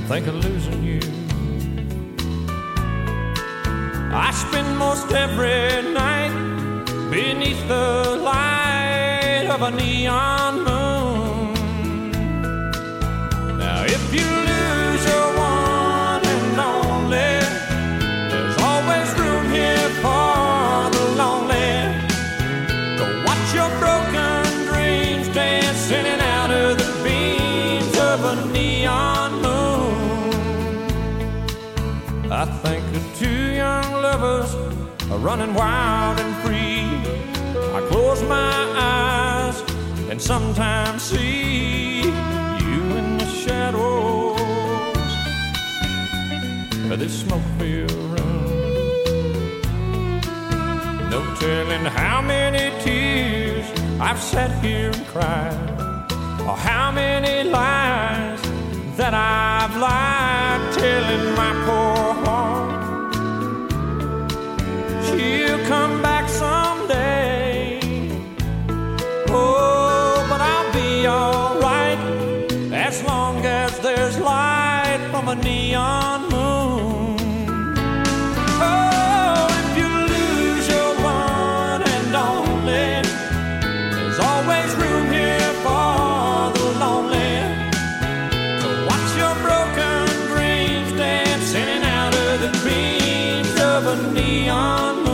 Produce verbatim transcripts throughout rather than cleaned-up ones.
think of losing you. I spend most every night beneath the light of a neon moon. Now if you lose your one and only, there's always room here for the lonely. To watch your broken dreams dance in and out of the beams of a neon moon. I think of two young lovers are running wild and free. I close my eyes and sometimes see you in the shadows of this smoke-filled room. No telling how many tears I've sat here and cried, or how many lies that I've lied, telling my poor heart she'll come back someday. Oh, but I'll be alright as long as there's light from a neon moon. Oh, if you lose your one and only, there's always room here for the lonely. To watch your broken dreams dance in and out of the beams of a neon moon.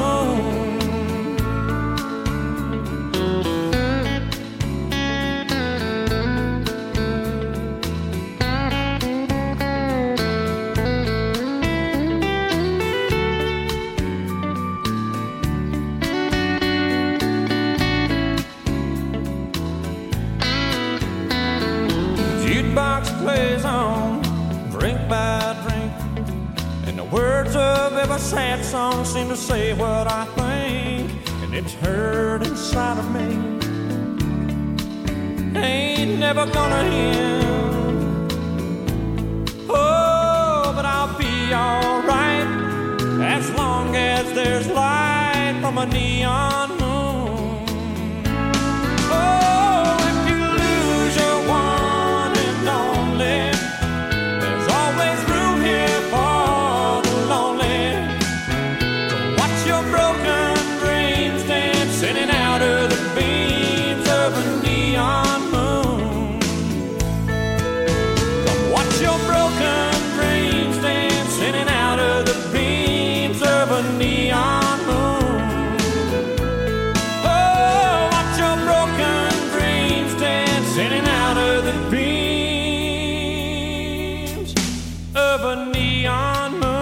Jukebox plays on, drink by drink, and the words of every sad song seem to say what I think, and it's hurt inside of me. Ain't never gonna end. Oh, but I'll be alright as long as there's light from a neon moon. Oh, if you lose your one and only, there's always room here for the lonely. To watch your broken dreams dance in and out of the beams of a neon moon. Come watch your broken dreams dance in and out of the beams of a neon moon. Oh, watch your broken dreams dance in and out of the beams of a neon moon.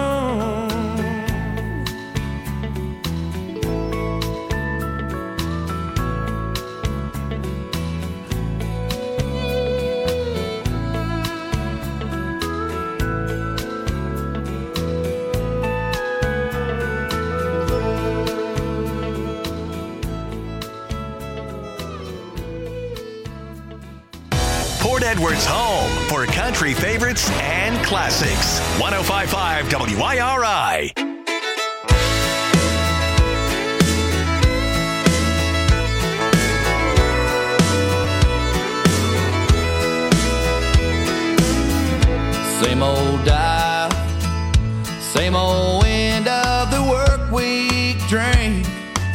Port Edwards' home for country favorites and classics. one oh five point five W I R I. Same old dial, same old end of the work week drink.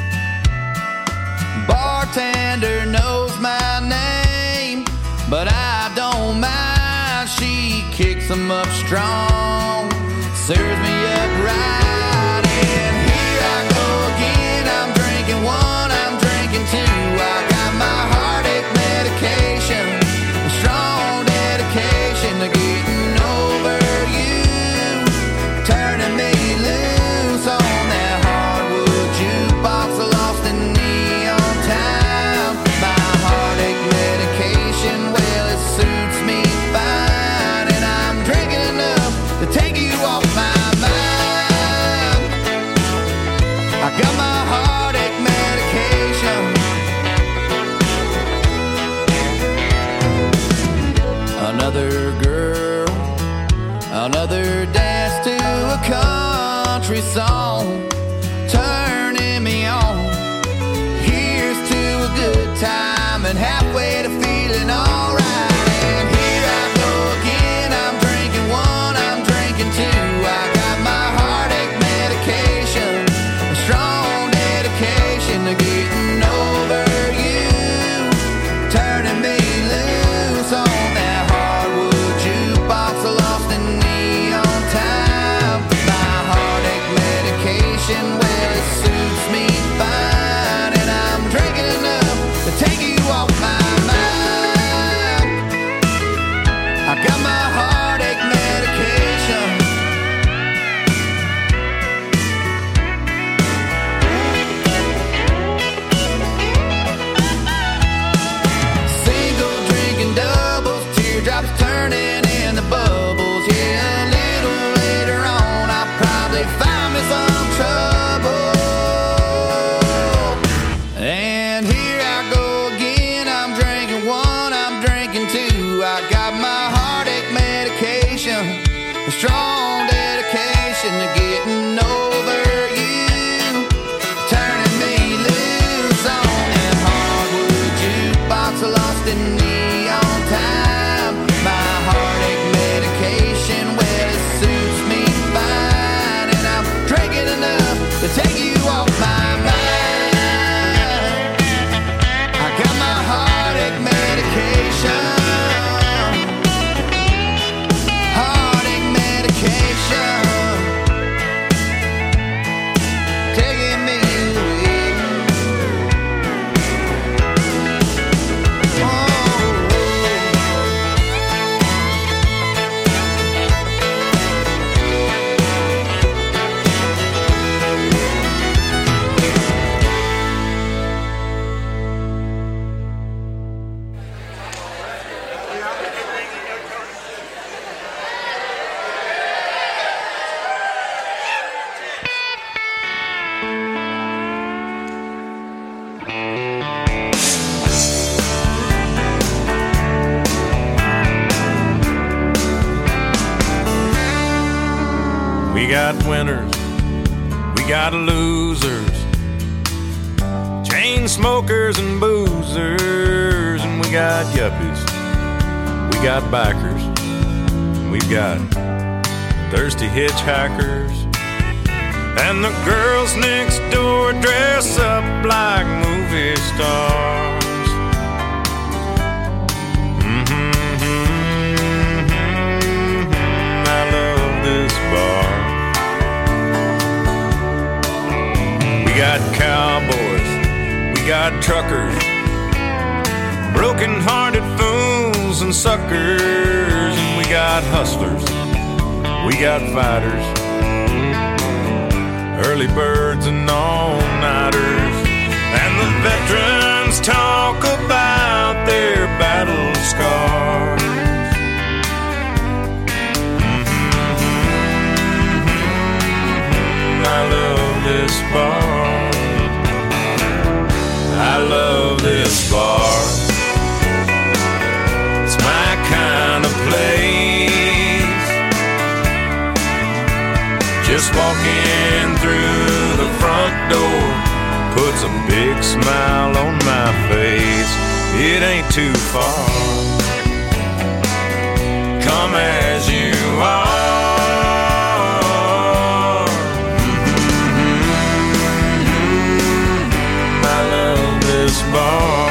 Bartender knows my name, but I don't mind. She kicks them up strong, serves me up right, and here I go again. I'm drinking one, I'm drinking two. I got my heartache medication, a strong dedication to getting over you, turning me loose on that hardwood jukebox, lost in neon time. My heartache medication, well, it suits me fine, and I'm drinking enough to take you off my mind. I got my heartache medication. Another girl, another dance to a country song, turning me on. Here's to a good time and halfway to feeling alright. And here I go again, I'm drinking one, got my heartache medication, a strong dedication to getting over you, turning me loose on that hardwood jukebox, lost in neon time. My heartache medication, well, it suits me fine, and I'm drinking enough to take you off my mind. I got my heartache medication, heartache medication, taking me away. Oh. We got winners, we got losers, chain smokers and boozers, and we got yuppies, we got bikers, and we've got thirsty hitchhikers, and the girls next door dress up like movie stars. Mm-hmm, mm-hmm, I love this bar. We got cowboys, we got truckers, broken-hearted fools and suckers, and we got hustlers, we got fighters, early birds and all-nighters, and the veterans talk about their battle scars. Mm-hmm, I love this bar. I love this bar. It's my kind of place. Just walking through the front door puts a big smile on my face. It ain't too far. Come as you are. Bar.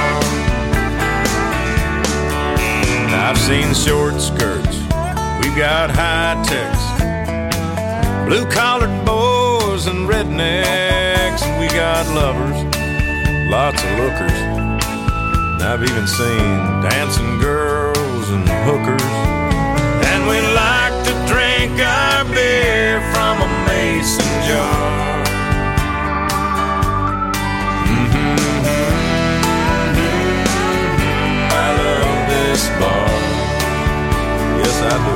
I've seen short skirts, we've got high techs, blue-collared boys and rednecks, and we got lovers, lots of lookers, and I've even seen dancing girls and hookers, and we like to drink our beer from a mason jar. Bar. Yes, I do.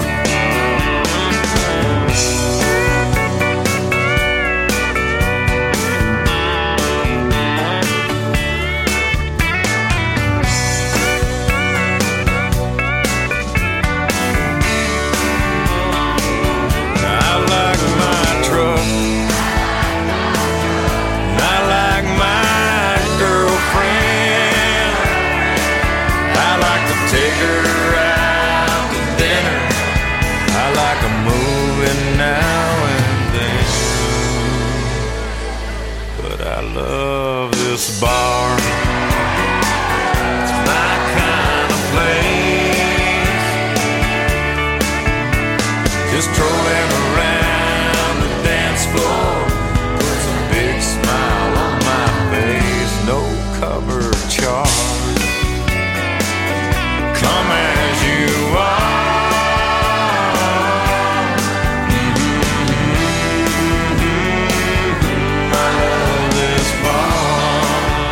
I like my truck. I like my girlfriend. I like to take her out to dinner. I like a movie now and then. But I love this bar. It's my kind of place. Just strolling around the dance floor puts a big smile on my face. No cover charge. Come as you are. Mm-hmm. I love this bar.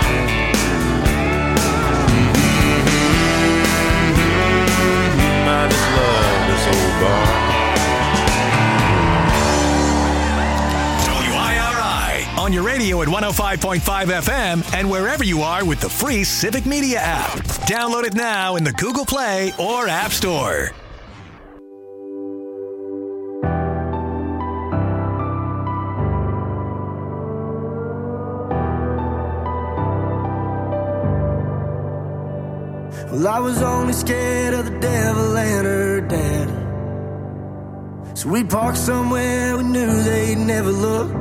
Mm-hmm. I just love this old bar. W I R I on your radio radio at one oh five point five F M and wherever you are with the free Civic Media app. Download it now in the Google Play or App Store. Well, I was only scared of the devil and her dad. So we parked somewhere we knew they'd never look.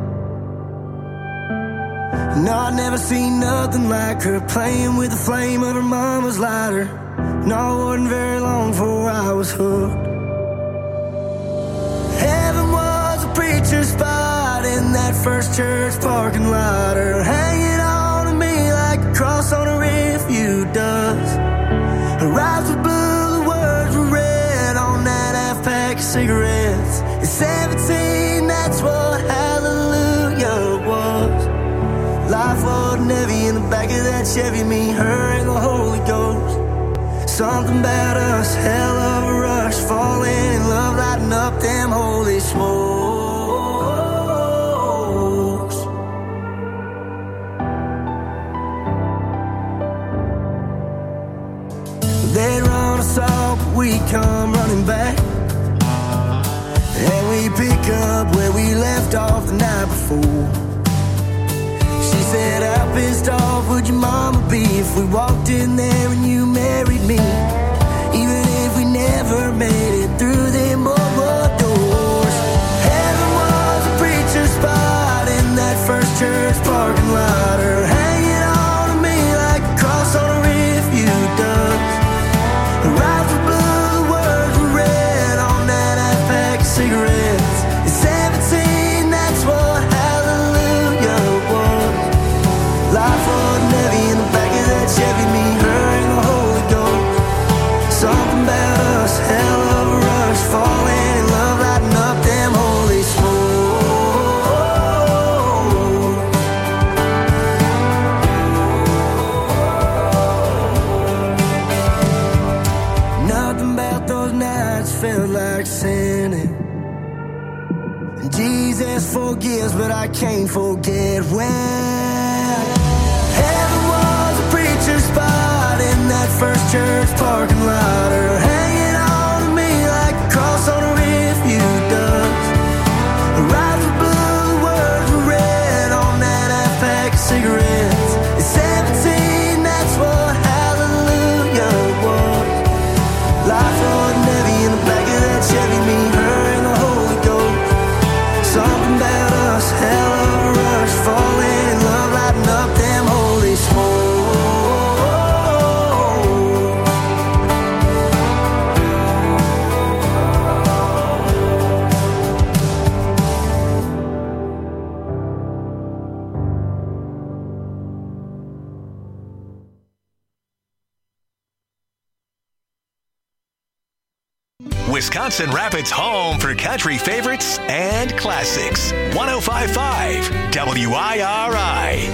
No, I'd never seen nothing like her, playing with the flame of her mama's lighter. No, it wasn't very long before I was hooked. Heaven was a preacher's spot in that first church parking lot, her hanging on to me like a cross on a refuge does. Her eyes were blue, the words were red on that half pack of cigarettes. At seventeen, that's what hallelujah was. Life wasn't heavy in the back of that Chevy, me, her, and the Holy Ghost. Something about us, hell of a rush, falling in love, lighting up them holy smokes. They'd run us off, but we come running back, and we pick up where we left off the night before. She said, how pissed off would your mama be if we walked in there and you married me? Even if we never made it through them old world doors. Heaven was a preacher's spot in that first church parking lot, her hanging on to me like a cross on a refuge does. Her eyes were blue, the words were red on that half pack of cigarettes. At seventeen, that's what hallelujah was. Life wasn't heavy in the back of that Chevy, me, her, and the Holy Ghost. Something about us, hell of a rush, falling in love, lighting up them holy smokes. Nothing about those nights felt like sinning. And Jesus forgives, but I can't forget when heaven was a preacher's spot in that first church parking lot, her hanging on to me like a cross on a refuge does. Her eyes were blue, the words were red on that half pack of cigarettes. At seventeen, that's what hallelujah was. Life wasn't heavy in the back of that Chevy, me, her, and the Holy Ghost. Something about us, hell of a rush, falling in love, lighting up them holy smokes. Wisconsin Rapids' home for country favorites and classics. one oh five point five W I R I.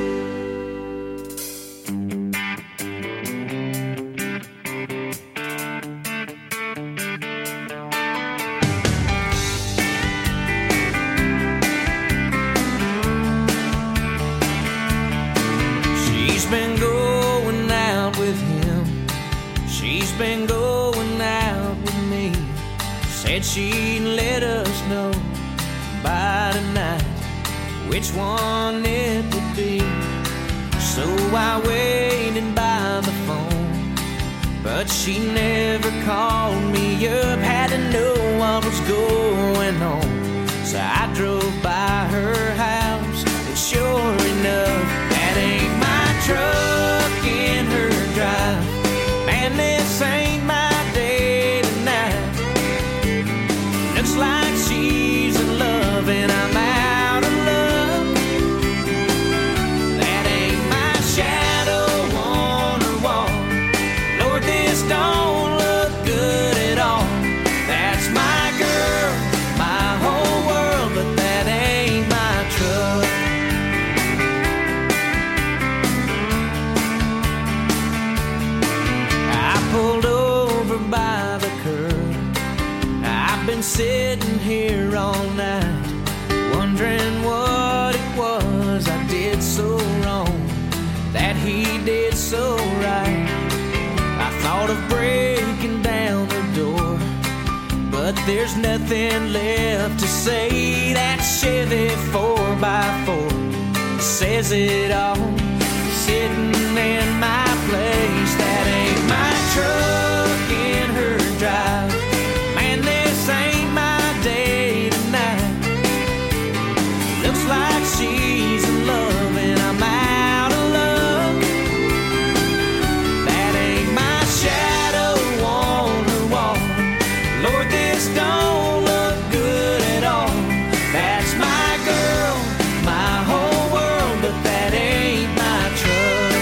She's been going out with him. She's been going out with me. Said she'd let us know by tonight which one it would be. So I waited by the phone, but she never called me up. Had to know what was going on, so I drove by her house, and sure enough, that ain't my truck in her drive. Man, this ain't my day tonight. Looks like she's in love and I'm out of love. That ain't my shadow on her wall. Lord, this don't look good at all. That's my girl, my whole world, but that ain't my truck. I pulled over by the curb. I've been sitting here all night, wondering what it was but there's nothing left to say. That Chevy four by four says it all. Sitting in my place, that ain't my truck in her drive. Man, this ain't my day tonight. Looks like she's in love and I'm out of luck. That ain't my shadow on her wall. Lord, this don't look good at all. That's my girl, my whole world, but that ain't my truck.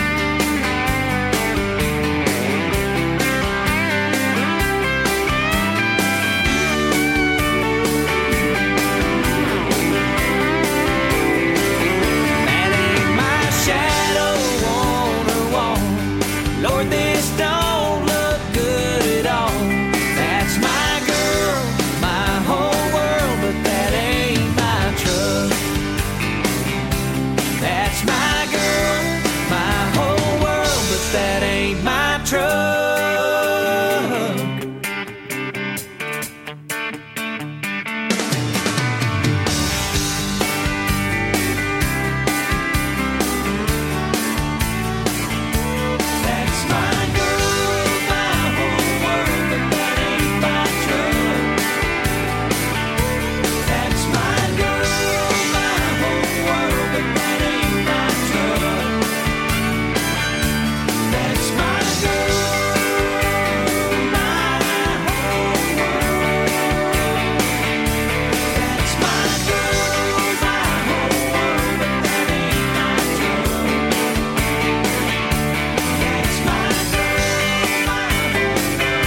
That ain't my shadow on her wall. Lord, this don't look good at all. That's my girl, my whole world, but that ain't my truck. That's my girl, my whole world, but that ain't my truck. That's my girl, my whole world, but that ain't my truck. That's my girl, my whole world, but that ain't my truck. That's my girl, my whole world. That's my girl, my whole world, but that ain't my truck. That's my girl, my whole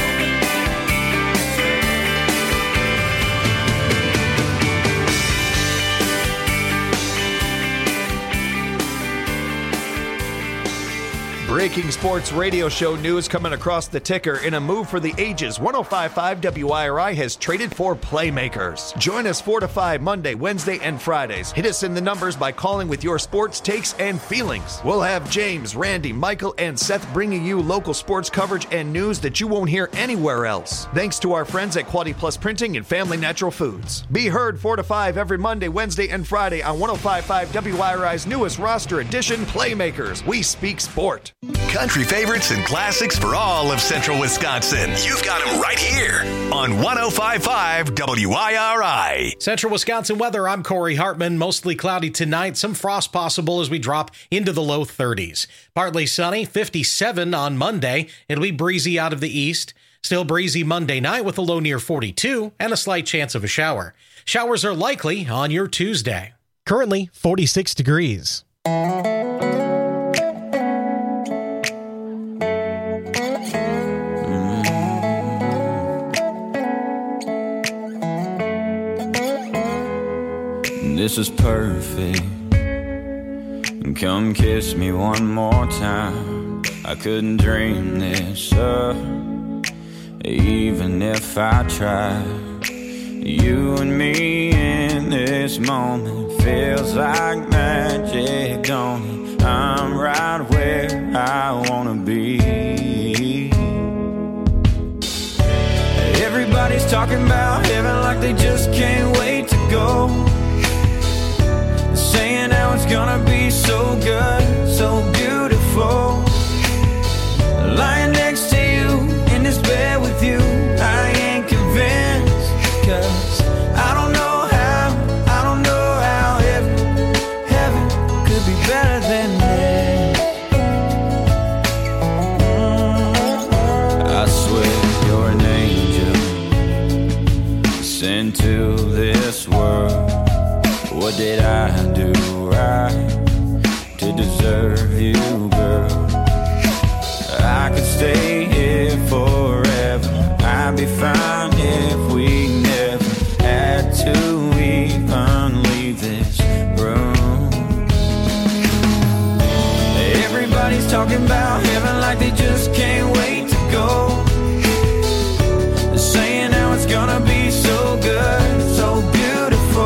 Breaking sports radio show news coming across the ticker. In a move for the ages, one oh five point five W I R I has traded for playmakers. Join us four to five Monday, Wednesday, and Fridays. Hit us in the numbers by calling with your sports takes and feelings. We'll have James, Randy, Michael, and Seth bringing you local sports coverage and news that you won't hear anywhere else. Thanks to our friends at Quality Plus Printing and Family Natural Foods. Be heard four to five every Monday, Wednesday, and Friday on one oh five point five W I R I's newest roster edition, Playmakers. We speak sport. Country favorites and classics for all of central Wisconsin. You've got them right here on one oh five point five W I R I. Central Wisconsin weather, I'm Corey Hartman. Mostly cloudy tonight. Some frost possible as we drop into the low thirties. Partly sunny, fifty-seven on Monday. It'll be breezy out of the east. Still breezy Monday night with a low near forty-two and a slight chance of a shower. Showers are likely on your Tuesday. Currently forty-six degrees. This is perfect. Come kiss me one more time. I couldn't dream this up, even if I tried. You and me in this moment feels like magic, don't it? I'm right where I wanna be. Everybody's talking about heaven like they just can't wait to go. Saying how it's gonna be so good, so beautiful. Lying next to you, in this bed with you, I ain't convinced. Cause I don't know how, I don't know how heaven, heaven could be better than this. Mm-hmm. I swear you're an angel sent to this world. What did I do right to deserve you, girl? I could stay here forever. I'd be fine if we never had to even leave this room. Everybody's talking about heaven like they just can't wait to go. They're saying how it's gonna be so good, so beautiful.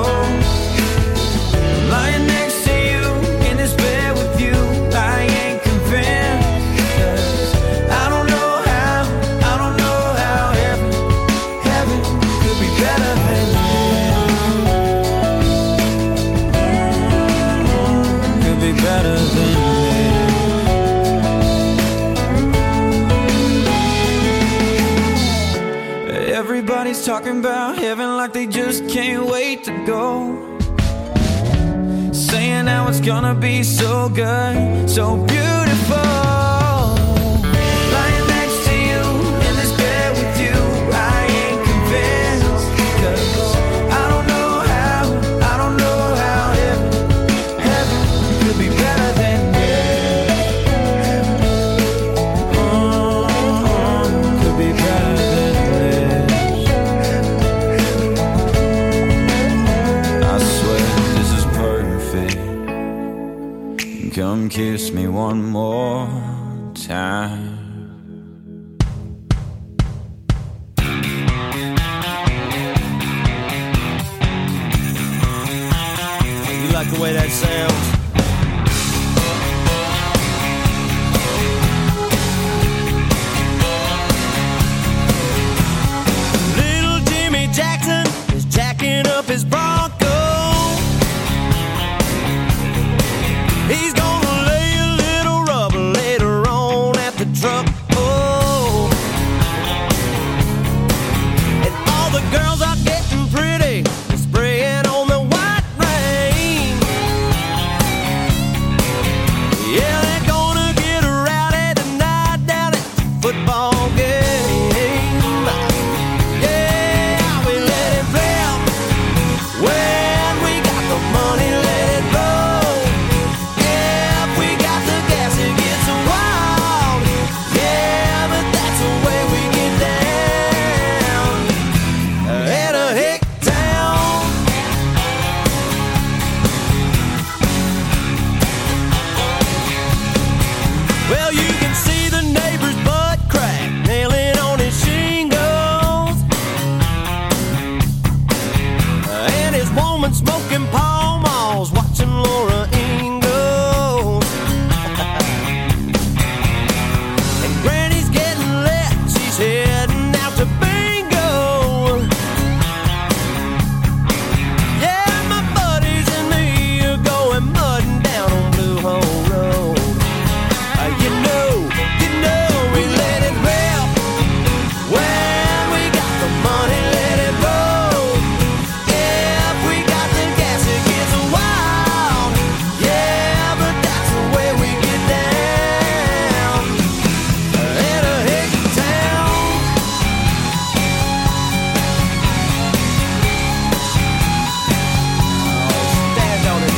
Lying next to you, in this bed with you, I ain't convinced. Cause I don't know how, I don't know how heaven, heaven Everybody's talking about heaven like they just can't wait to go. Saying how it's gonna be so good, so beautiful. Lying next to you in this bed with you, I ain't convinced. 'Cause I don't know how, I don't know how heaven, heaven could be better than this. Oh, could be better than this. I swear this is perfect. Come kiss me one more time. You like the way that sounds? Little Jimmy Jackson is jacking up his Bronco. He's gonna lay a little rubber later on at the truck. Oh, and all the girls are getting pretty, spraying on the white rain. Yeah, they're gonna get rowdy tonight down at the football game. Yeah, we let it rip when we got the money, let it roll. If we got the gas, it gets wild. Yeah, but that's the way we get down at a hick town. Well, you can see the neighbor's butt crack, nailing on his shingles, and his woman smoking Pall Malls, watching Laura Ingalls. And Granny's getting lit, she's heading out to bingo. Yeah, my buddies and me are going mudding down on Blue Hole Road. Uh, you know, you know we let it rip when we got the money, let it roll. If we got the gas, it gets wild. Yeah, but that's the way we get down in a hick town. Stand on it.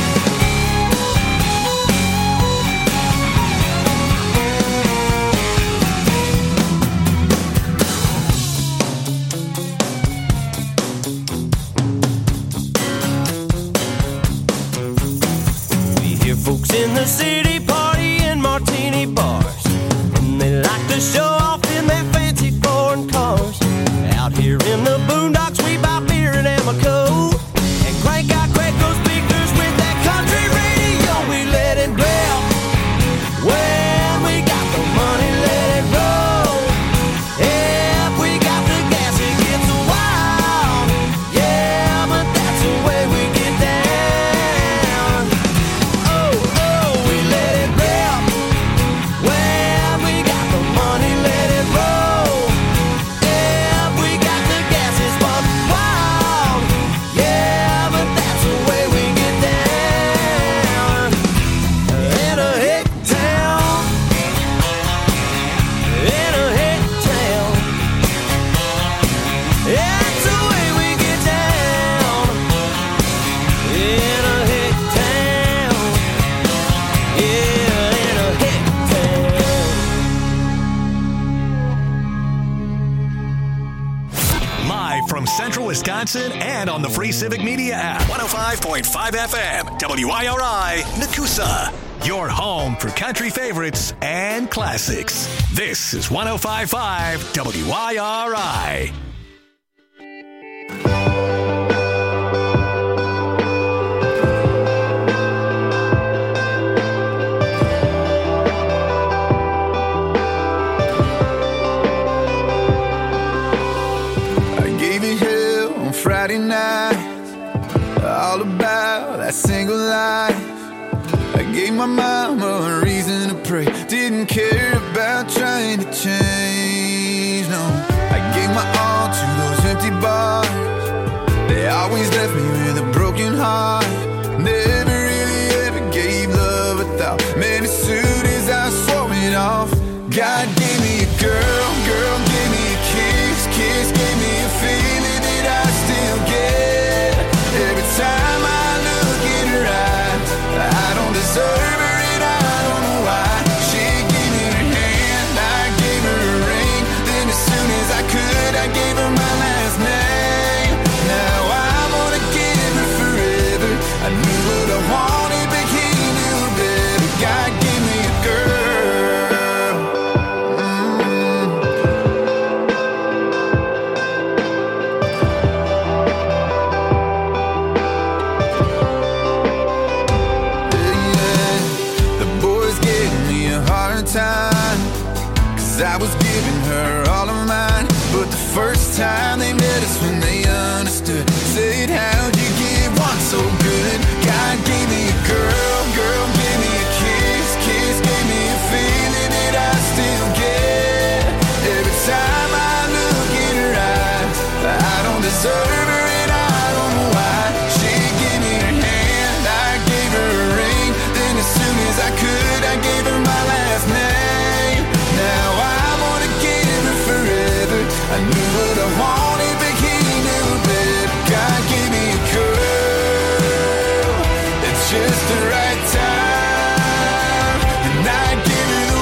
We hear folks in the city party in martini bars, and they like to show off in their fancy foreign cars. Out here in the boondocks, we buy beer and Amoco and crank out Quaco speakers with that country radio. We let it rip when we got the money, let it roll. If we got the gas, it gets wild. Yeah, but that's the way we get down. Oh, oh, we let it rip when we got the money, let it roll. If we got the gas, it's buck wild. Yeah, but that's the way we get down in a hick town, in a hick town. That's the way we get down in a hick town. Yeah, in a hick town. Live from Central Wisconsin and on the free Civic Media app. one oh five point five F M, W I R I, Nakusa. Your home for country favorites and classics. This is one oh five point five W I R I. I gave you hell on Friday night, all about that single life. I gave my mama a reason to pray, didn't care about trying to change, no. I gave my all to those empty bottles. But the first time they met us when they understood, said, how'd you get one so good? God gave me a girl, girl gave me a kiss, kiss gave me a feeling that I still get. Every time I look in her eyes, I don't deserve her and I don't know why. She gave me her hand, I gave her a ring, then as soon as I could, I gave her my last name. Now I wanna give her forever. I knew what I wanted, but he knew better. God gave me a girl, it's just the right time, and I give her the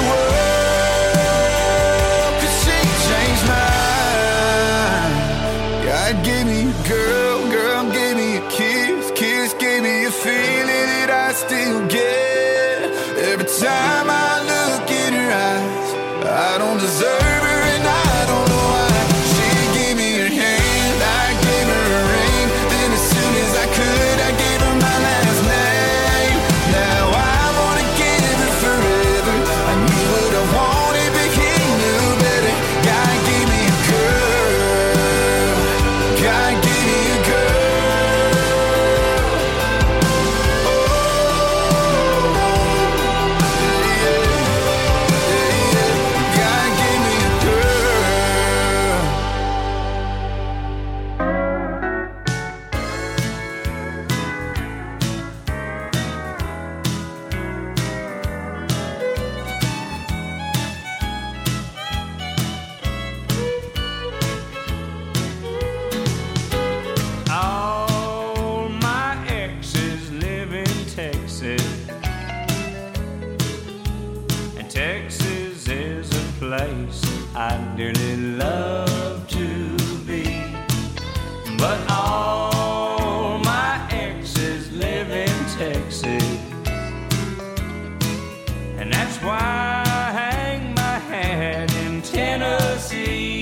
world, 'cause she changed mine. God gave me a girl, girl gave me a kiss, kiss gave me a feeling that I still get. Every time I look in her eyes, I don't deserve her and I don't know why. She gave me her hand, I gave her a ring, then as soon as I could, I gave her my last name. Now I wanna give her forever. I knew what I wanted, but he knew better. God gave me a girl, God gave me a girl. Oh, yeah, yeah, yeah. God gave me a girl. All my exes live in Texas, and Texas is a place I dearly love to be. But all my exes live in Texas, and that's why I hang my hat in Tennessee.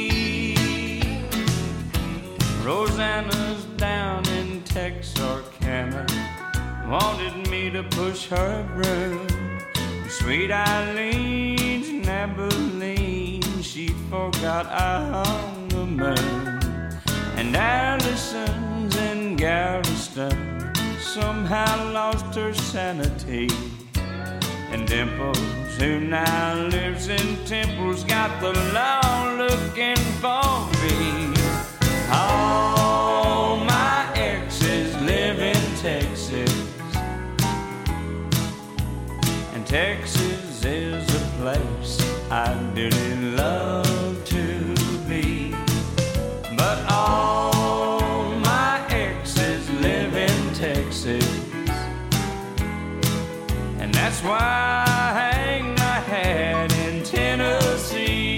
Rosanna's down in Texarkana, wanted me to push her broom. Sweet Eileen's in Abilene, she forgot I hung the moon. And Allison's in Galveston, somehow lost her sanity. And Dimples, who now lives in Temple's, got the law looking for me. All my exes live in Texas, and Texas is a place I dearly love to be. But all my exes live in Texas, and that's why I hang my hat in Tennessee.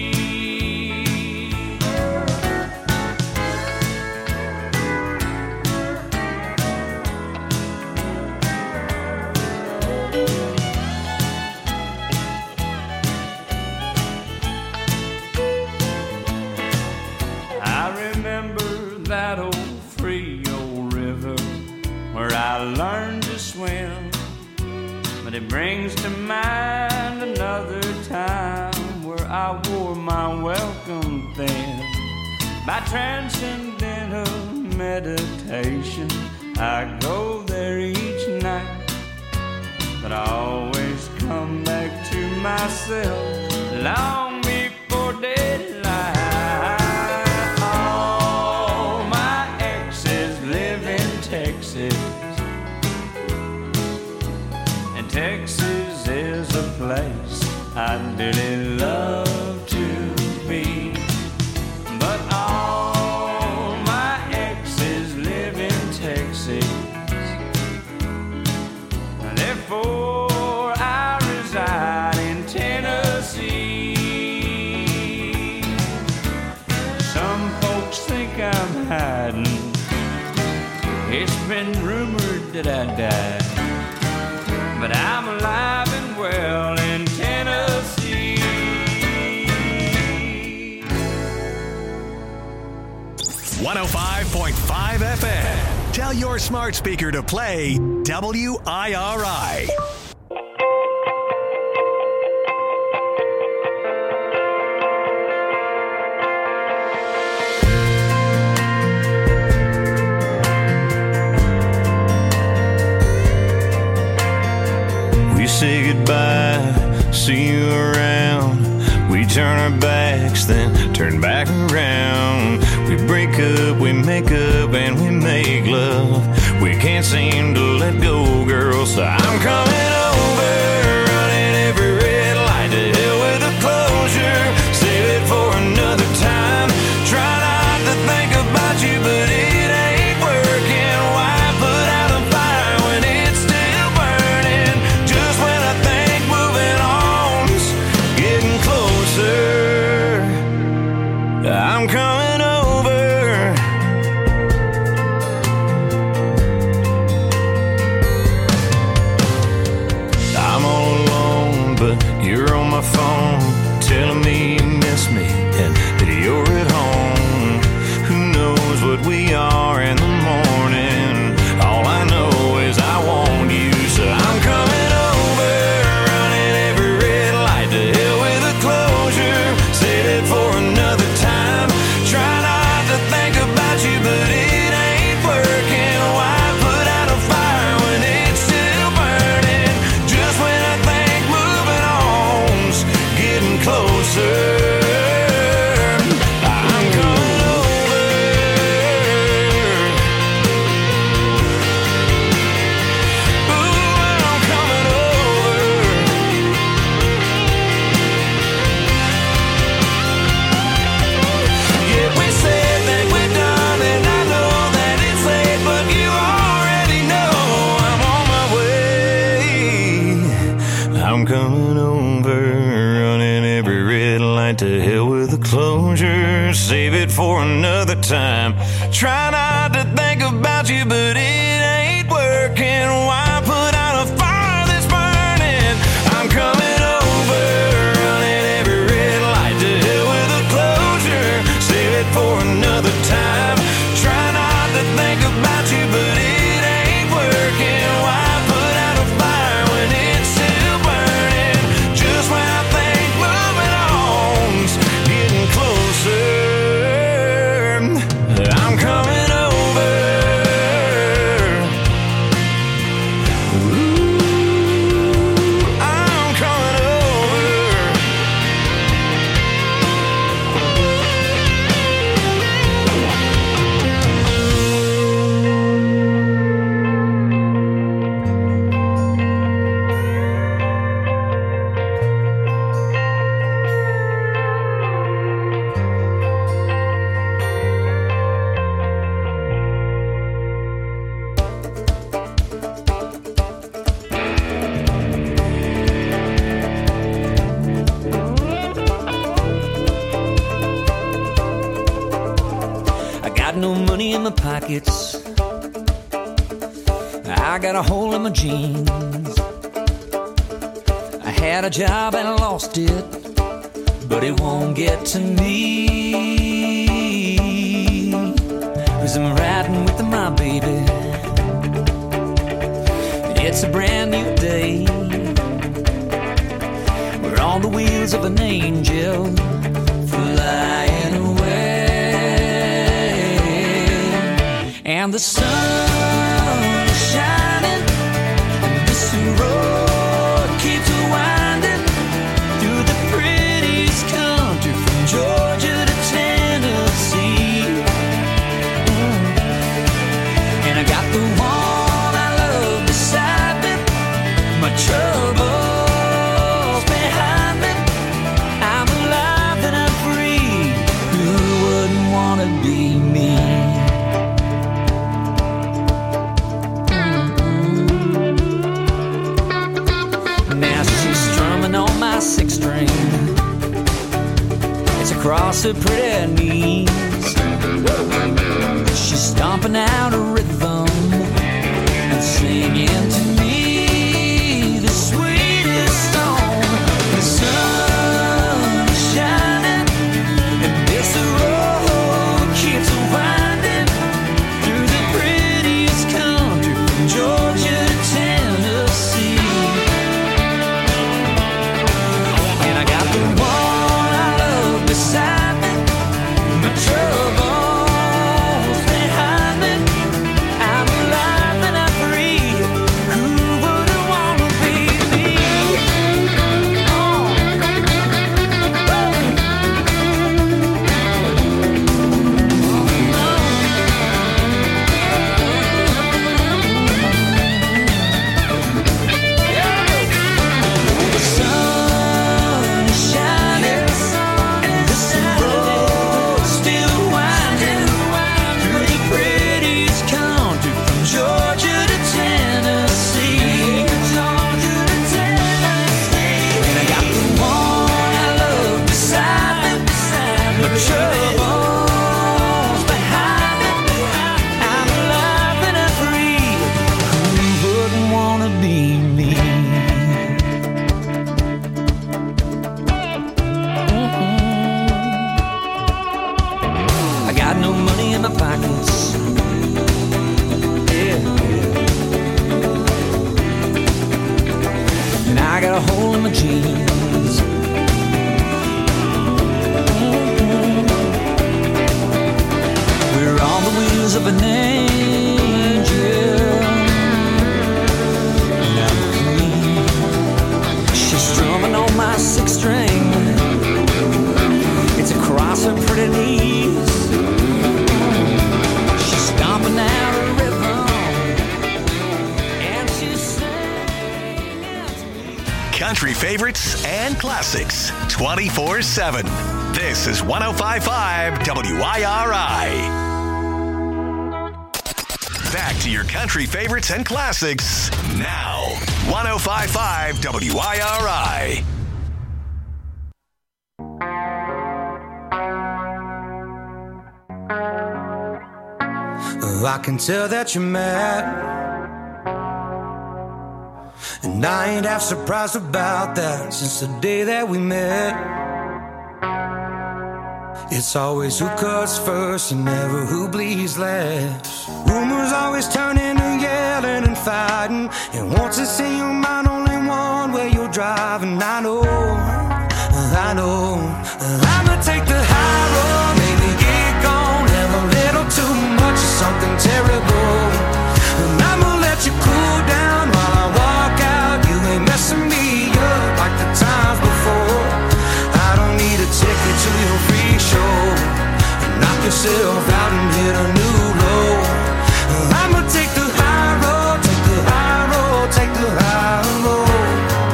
That old Frio river where I learned to swim, but it brings to mind another time where I wore my welcome thin. By transcendental meditation, I go there each night, but I always come back to myself long before daylight. Texas, and Texas is a place I dearly love to be. But all my exes live in Texas, therefore I reside in Tennessee. Some folks think I'm hiding, it's been rumored that I died, but I'm alive and well in Tennessee. one oh five point five F M. Tell your smart speaker to play W I R I. see you around. We turn our backs, then turn back around. We break up, we make up, and we make love. We can't seem to let go, girl, so I'm coming over, running every red light. To hell with the closure, save it for another time. Try not to think about you, but it ain't working. Why put out a fire when it's still burning? Just when I think moving on's getting closer, I'm coming over. I'm all alone, but you're on my phone, telling me you miss me and that you're at home. Who knows what we are in the morning? All I know is I want you, so I'm coming over, running every red light. To hell with the closure, save it for another time. Try not to think about you, but it ain't working. Why put out a fire when it's still burning? Just when I think moving on's getting closer, I'm coming over. Ooh, I'm coming over. Yeah, we said that we're done, and I know that it's late, but you already know I'm on my way. I'm coming over, running every red light. To hell with the closure, save it for another time. Try not to think about you, but it ain't working. Why put out a fire that's burning? I'm coming over, running every red light. To hell with the closure, save it for another time. Try not to think about you, but it ain't working. Why put out a fire when it's still burning? Just when I think moving on's getting closer, I'm coming over. Ooh, I'm coming over. I got no money in my pockets. I got a hole in my jeans. I had a job and I lost it, but it won't get to me. 'Cause I'm riding with my baby. It's a brand new day. We're on the wheels of an angel flying away. And the sun is shining, and this road keeps winding through the prettiest country from Georgia to Tennessee. Mm. And I got the one I love beside me, my troubles behind me. I'm alive and I'm free. Who wouldn't want to be me? Six string, it's across her pretty knees. She's stomping out a rhythm and singing to me the sweetest song. The sun is shining, and this road keeps winding through the prettiest country from Georgia to Tennessee. Beside me, my troubles behind me. my pockets. Yeah, yeah. And I got a hole in my jeans. Mm-hmm. We're on the wheels of an angel. Now clean. She's strumming on my six string. It's across her pretty knees. She's stomping out a rhythm, and she's singing to me. Country favorites and classics twenty-four seven. This is one oh five point five W I R I. Back to your country favorites and classics now. one oh five point five W I R I. I can tell that you're mad, and I ain't half surprised about that. Since the day that we met, it's always who cuts first and never who bleeds last. Rumors always turn into yelling and fighting, and once it's in your mind, only one way you're driving. I know, I know, I'ma take the high road, maybe get gone, have a little too much of something terrible, and I'ma let you cool down while I walk out. You ain't messing me up like the times before. I don't need a ticket to your free show, and knock yourself out and hit a new low. I'ma take the high road, take the high road, take the high road.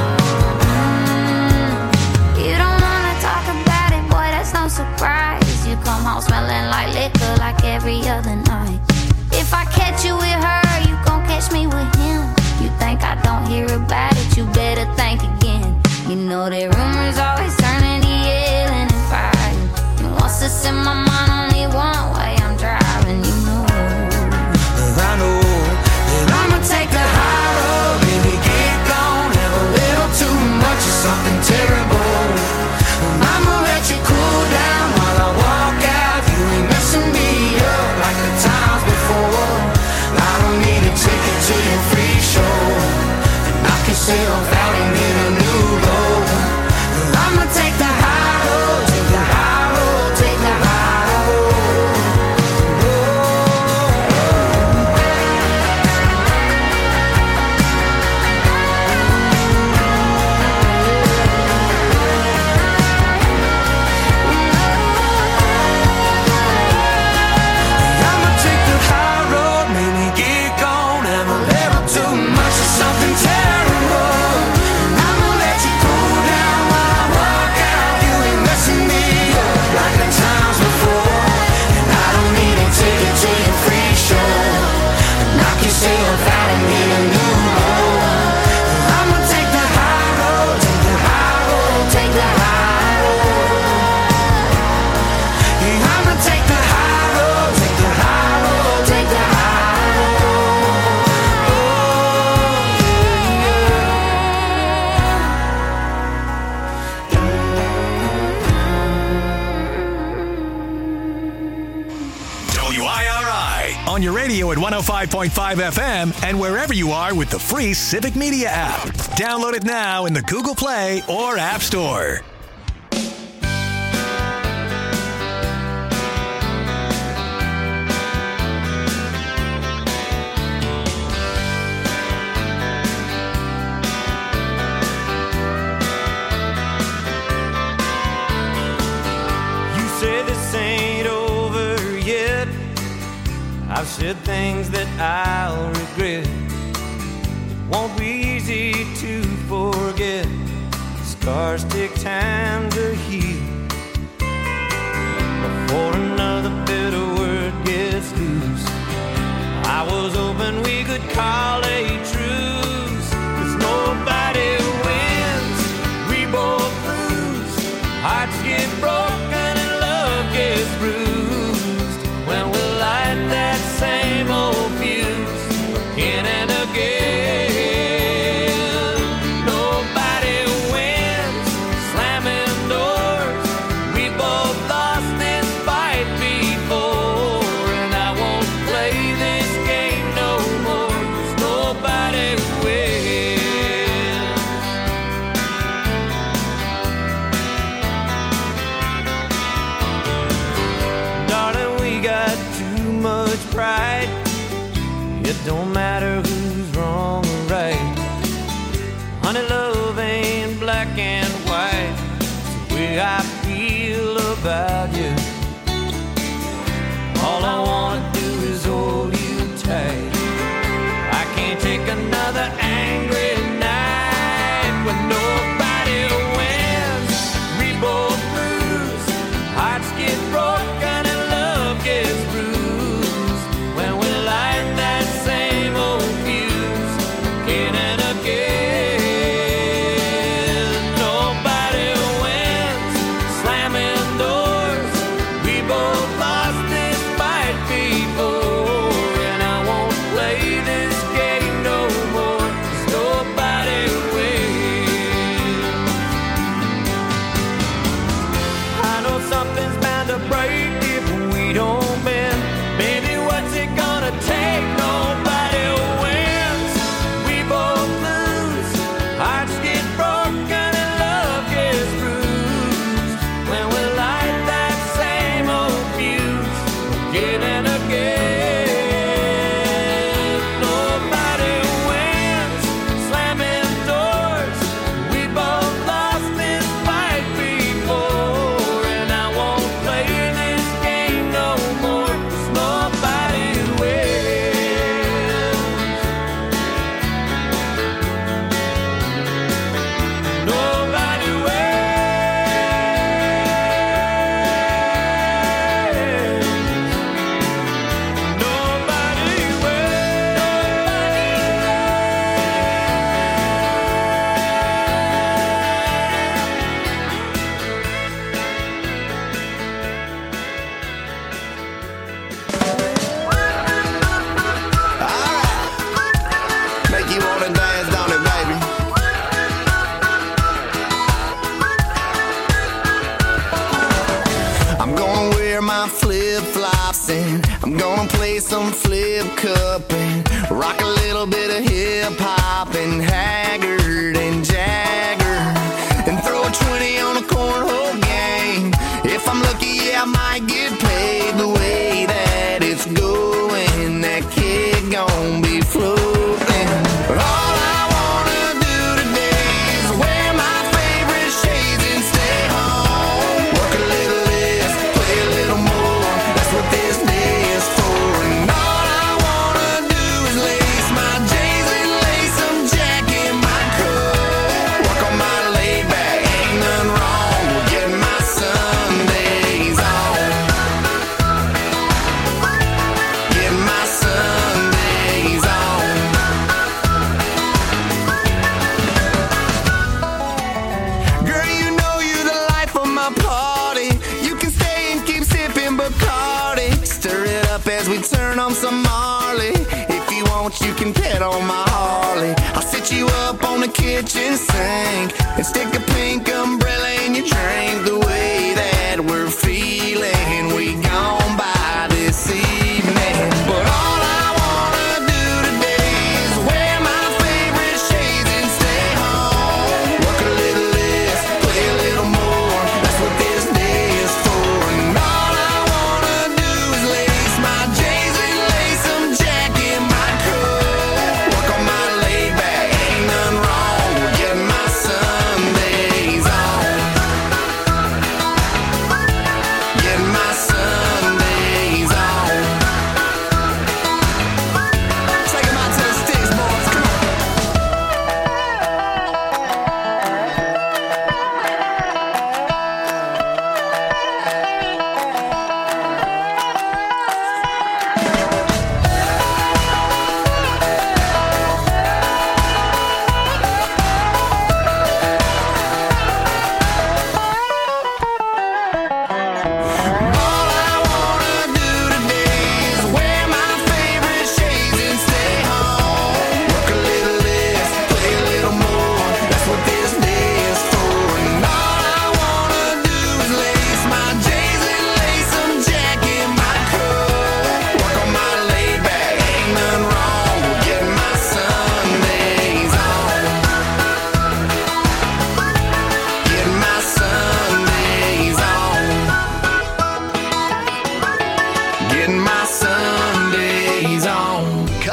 You don't wanna talk about it, boy, that's no surprise. You come home smelling like liquor like every other night. If I catch you with her, you gon' catch me with him. You think I don't hear about it, you better think again. You know that rumors always turn into yelling and fighting, and once it's in my mind, only one way I'm driving, you know. I know that I'ma take the high road, baby, get gone, have a little too much of something terrible, and I'ma let you cool down while I walk out. You ain't messing me up like the times before. I don't need a ticket to your free show, and knock yourself out and hit a new low. I'ma take the high road, take the high road, take the high road. I'ma take the high road, maybe get gone, have a little too much of something terrible, and I'ma let you cool down while I walk out. You ain't messing me up like the times before, and I don't need a ticket to your free show, knock yourself out and hit a new low. I'ma take the high road, take the high road, take the high road. Yeah, I'ma take the high road, take the high road, take the high W I R I on your radio at one oh five point five F M and wherever you are with the free Civic Media app. Download it now in the Google Play or App Store. You say this ain't over yet. I've said things that I'll regret. It won't be easy to forget. Scars take time to heal before another bitter word gets loose. I was hoping we could call a truce, 'cause nobody wins, we both lose. Hearts get broken and love gets bruised when we light that same old fuse again and again. Nobody wins, slamming doors pride. It don't matter who's wrong or right. Honey, love ain't black and white. It's the way I feel about you. All I wanna do is hold you tight. I can't take another angry night when nobody wins. We both lose. Hearts get broken and love gets bruised when we light that same old fuse again and again. Nobody wins. Slamming doors. We both lost this fight before, and I won't play this game no more. 'Cause nobody wins. I know something's bound to break if we don't bend. Baby, what's it gonna take? Nobody wins. We both lose. Hearts get broken and love gets bruised when we light that same old fuse again and again. Nobody wins. Slamming doors. We both lost this fight before, and I won't play this game no more. 'Cause nobody wins. Nobody wins. Nobody Make you wanna dance, don't it, baby? I'm gonna wear my flip-flops and I'm gonna play some flip cup and rock a little bit of hip-hop and Haggard and Jagger and throw a twenty on a cornhole game. If I'm lucky, yeah, I might get paid the way that it's going. That kid gon' be floating. But all I wanna do today is wear my favorite shades and stay home. Work a little less, play a little more. That's what this day is for. And all I wanna do is lace my J's and lace some Jack in my coat. Work on my laid back, ain't nothing wrong with getting my Sundays on. Getting my Sundays on. Girl, you know you the life of my party. You can stay and keep sipping Bacardi. Stir it up as we turn on some Marley. If you want, you can pet on my Harley. I'll sit you up on the kitchen sink and stick a pink umbrella in your drink. The way that we're feeling, we gone by this evening. But all I wanna do today is wear my favorite shades and stay home. Work a little less, play a little more. That's what this day is for. And all I wanna do is lace my J's and lace some Jack in my coat. Work on my laid back, ain't nothing wrong with getting my Sundays on. Getting my Sundays on.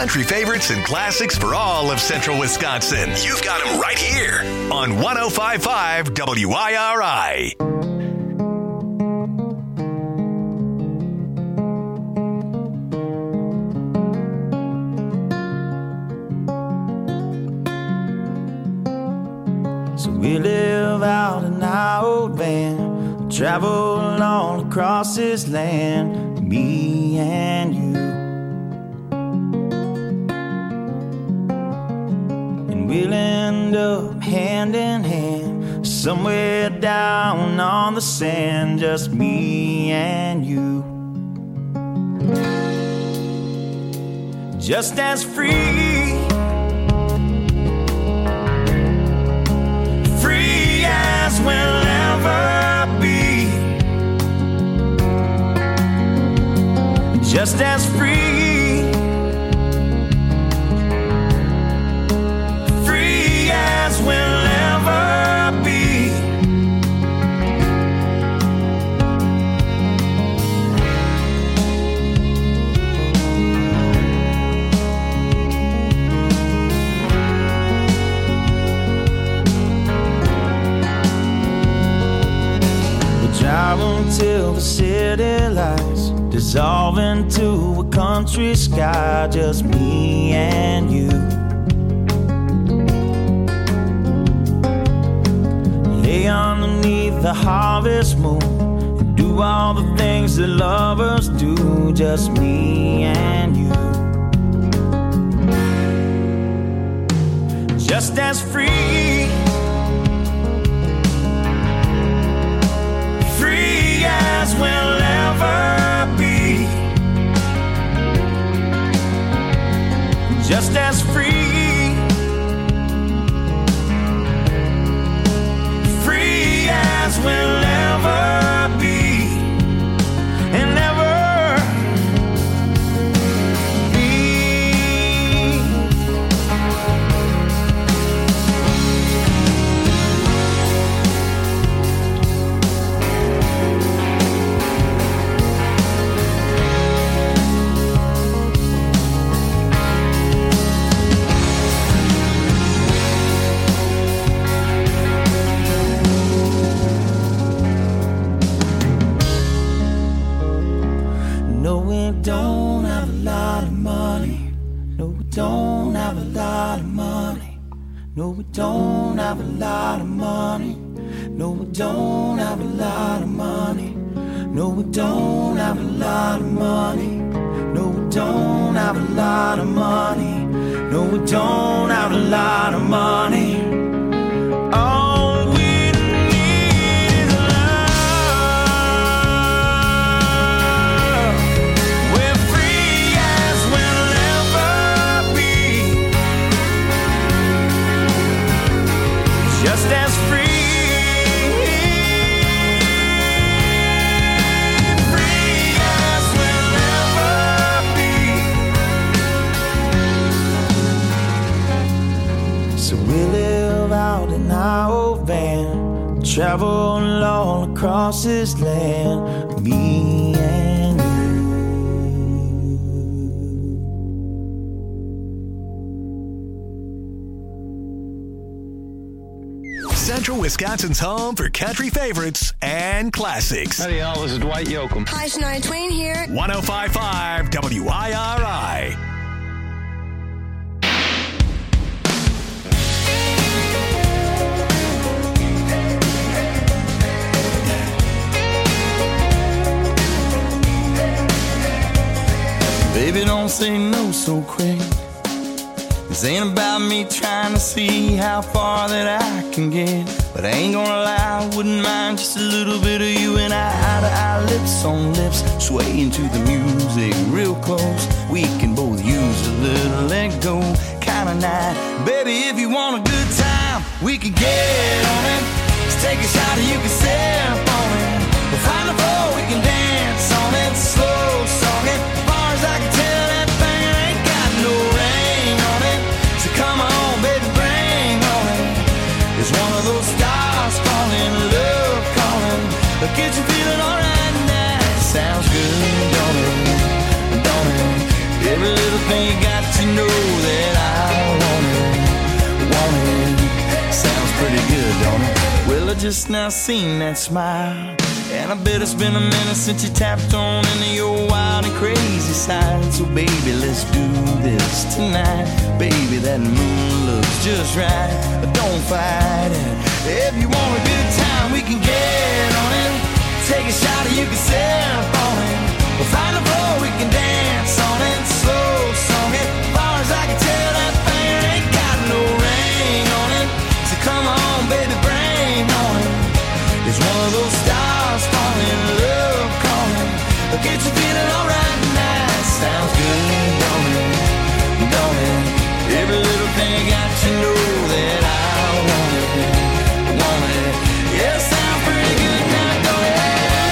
Country favorites and classics for all of central Wisconsin. You've got them right here on one oh five point five W I R I. So we live out in our old van, travel all across this land, me and you. We'll end up hand in hand, somewhere down on the sand, just me and you. Just as free, free as we'll ever be. Just as free, as we'll ever be. We drive until the city lights dissolve into a country sky, just me and you. Lay underneath the harvest moon and do all the things that lovers do, just me and you. Just as free, free as we'll ever be. Just as free, as we'll ever be, and ever be. Don't have a lot of money. No, we don't have a lot of money. No, we don't have a lot of money. No, we don't have a lot of money. No, we don't have a lot of money. No, we don't have a lot of money. No, we don't have a lot of money. All we need is love. We're free as we'll ever be. Just as free. Our old van, travel all across this land, me and you. Central Wisconsin's home for country favorites and classics. Howdy, y'all. This is Dwight Yoakam. Hi, Shania Twain here. one oh five point five W I R I. Baby, don't say no so quick. This ain't about me trying to see how far that I can get. But I ain't gonna lie, I wouldn't mind just a little bit of you and I, eye to eye, lips on lips, swaying to the music real close. We can both use a little let go kind of night. Baby, if you want a good time, we can get on it. Let's take a shot and you can sip on it. We'll find the floor, we can dance on it. Slow song it. I can tell that thing ain't got no ring on it. So come on, baby, bring on it. It's one of those stars falling, love calling. But get you feeling alright now. Sounds good, don't it? Don't it? Every little thing you got to know just now seen that smile. And I bet it's been a minute since you tapped on into your wild and crazy side. So baby, let's do this tonight. Baby, that moon looks just right. Don't fight it. If you want a good time, we can get on it. Take a shot or you can sip on it. We'll find a floor, we can dance on it. Slow song it. As far as I can tell, that thing ain't got no ring on it. So come on, baby, bring on it. It's one of those stars falling, love calling. I'll get you feeling alright tonight. Sounds good, don't it? Don't it? Every little thing got to know that I want it. Want it. Yeah, sounds pretty good now, don't it?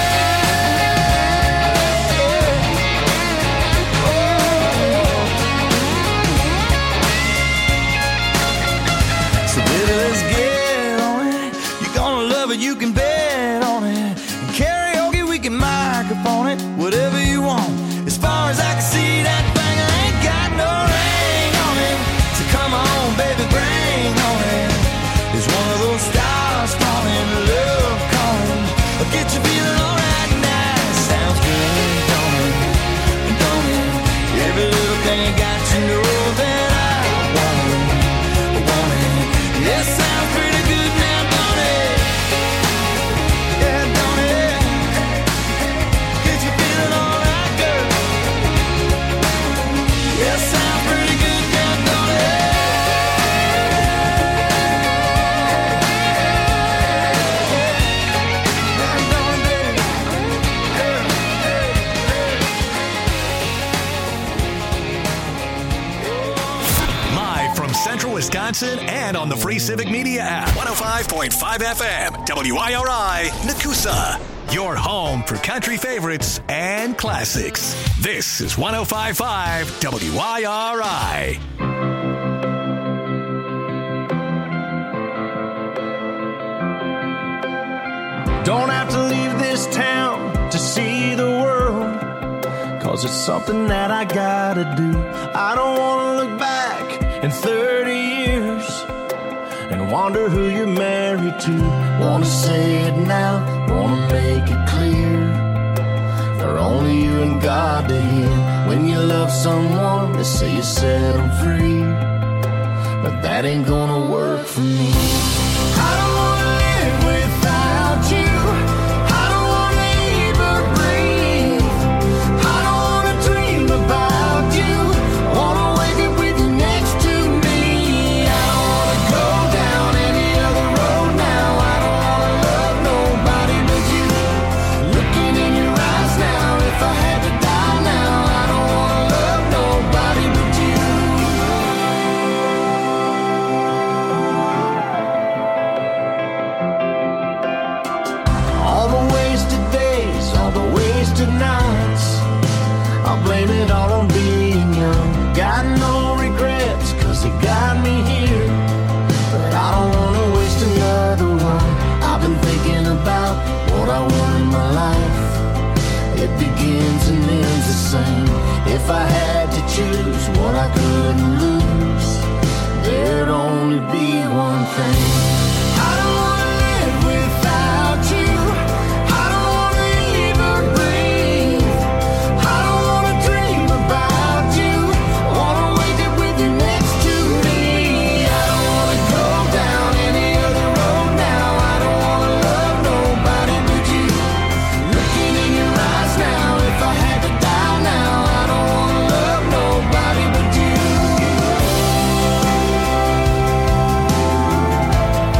So baby, let's get on it. You're gonna love it, you can bet on it. And karaoke, we can microphone it. Whatever you want. As far as I can see, that thing ain't got no ring on it. So come on, baby, bring on it. It's one of those stars falling, love calling. I'll get you feeling alright tonight. Sounds good, don't it? Don't it? Every little thing got to know that I want it. Want it. Yeah, sounds pretty good now, don't it? Yeah, don't it? Get you feeling alright, girl. Yeah, sounds pretty good now, don't it? Live from Central Wisconsin and on the Free Civic Media app. one oh five point five F M, W I R I, Nakusa. Your home for country favorites and classics. This is one oh five point five W I R I. Don't have to leave this town to see the world, 'cause it's something that I gotta do. I don't wanna look back in thirty years and wonder who you're married to. Wanna say it now, wanna make it clear, for only you and God to hear. When you love someone, they say you set them free, but that ain't gonna work for me. I don't wanna live without you. I don't wanna even breathe. I don't wanna dream about you. I wanna wake up with you next to me. I don't wanna go down any other road now. I don't wanna love nobody but you. Looking in your eyes now, if I had to die now, I don't wanna love nobody but you. All the wasted days, all the wasted nights, I'll blame it all on being young. Got no regrets, 'cause it got me here, but I don't wanna waste another one. I've been thinking about what I want in my life. It begins and ends the same. If I had to choose what I couldn't lose, there'd only be one thing. I don't wanna live without you. I don't wanna even breathe. I don't wanna dream about you. I wanna wake up with you next to me. I don't wanna go down any other road now. I don't wanna love nobody but you. Looking in your eyes now, if I had to die now, I don't wanna love nobody but you.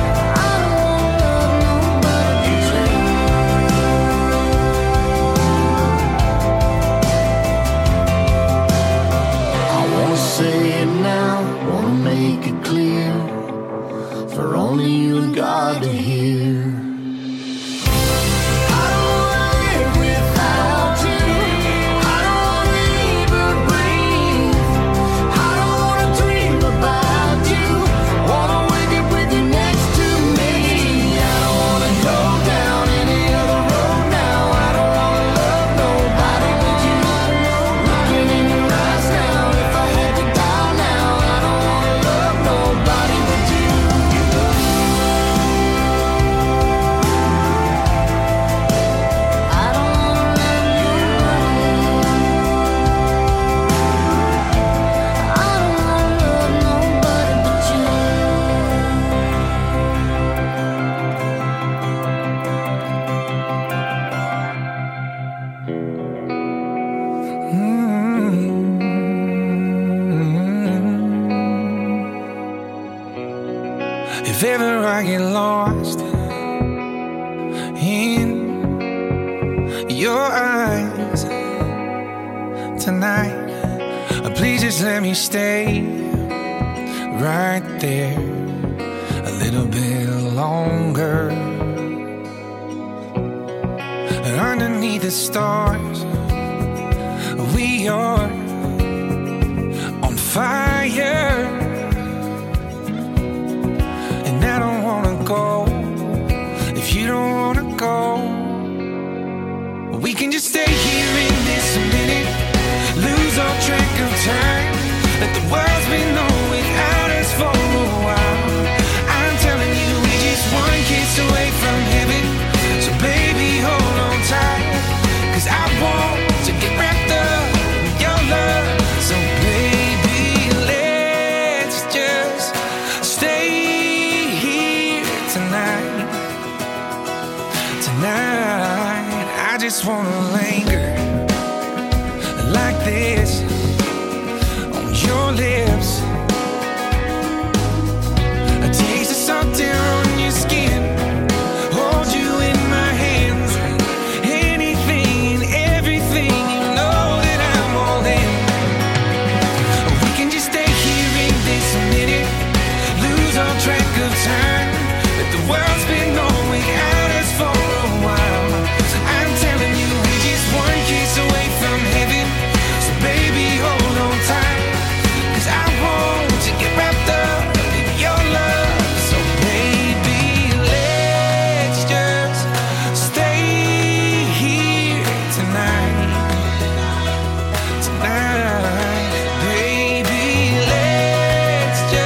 If ever I get lost in your eyes tonight, please just let me stay right there a little bit longer. And underneath the stars, we are on fire. And I don't wanna go if you don't wanna go. We can just stay here in this minute, lose all track of time. Let the world spin on without us for a while. I'm telling you, we're just one kiss away from heaven. So baby, hold on tight, 'cause I want to get wrapped up in your love. So baby, let's just stay here tonight. Tonight, I just wanna linger like this on your lips.